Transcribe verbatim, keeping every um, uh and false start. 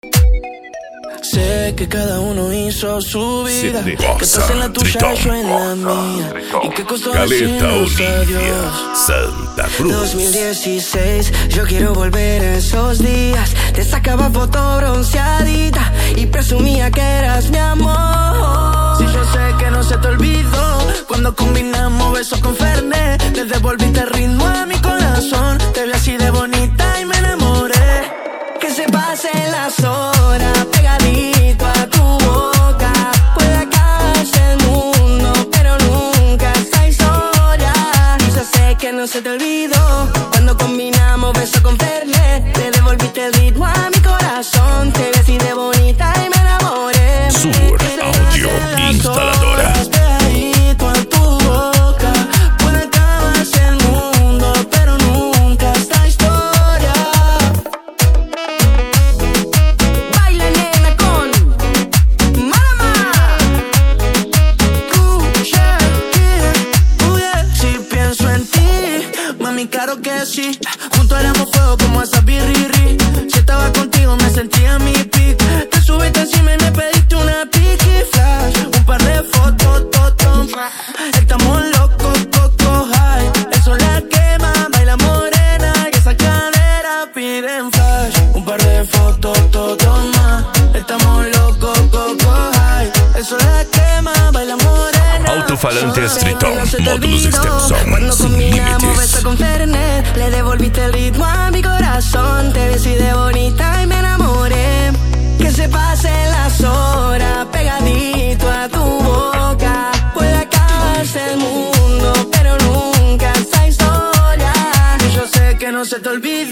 Sé que cada uno hizo su vida, que estás en la tuya, yo en la mía, y que costó decirnos adiós. Santa Cruz. dos mil dieciséis, yo quiero volver a esos días. Te sacaba foto bronceadita y presumía que eras mi amor. Si yo sé que no se te olvidó, cuando combinamos besos con Fernet, le devolviste el ritmo a mi corazón. Te vi así de bonita y me enamoré. Que se pasen las horas pegadito a tu boca. Puede acabarse el mundo, pero nunca esta historia. Yo sé que no se te olvidó, cuando combinamos besos con Fernet, le devolviste el ritmo a mi corazón. Te vi así de bonita y me enamoré. Sur Audio Instaladora. Pegadito a tu boca. Puede acabarse el mundo, pero nunca esta historia. Baila nena con Mama. Uh, yeah, yeah, uh, yeah. Si pienso en ti, mami, claro que sí. Juntos éramos fuego como esa birriri. Si estaba contigo me sentía mi pic. Te subiste encima y me pediste una pic y flash. Un par de fotos, toto. Estamos locos, coco high. Eso la quema, baila morena. Y esa cadera piden flash. Un par de fotos, toto más. Estamos locos, coco high. Eso la quema, baila morena. Autofalante Streeton, módulos extensos Cuando sin combinamos límites. besos con Fernet, le devolviste el ritmo a mi corazón. Te vi así de bonita y me enamoré. Que se pasen las horas pegadito a tu boca. Puede acabarse el mundo, pero nunca esta historia. Yo sé que no se te olvide.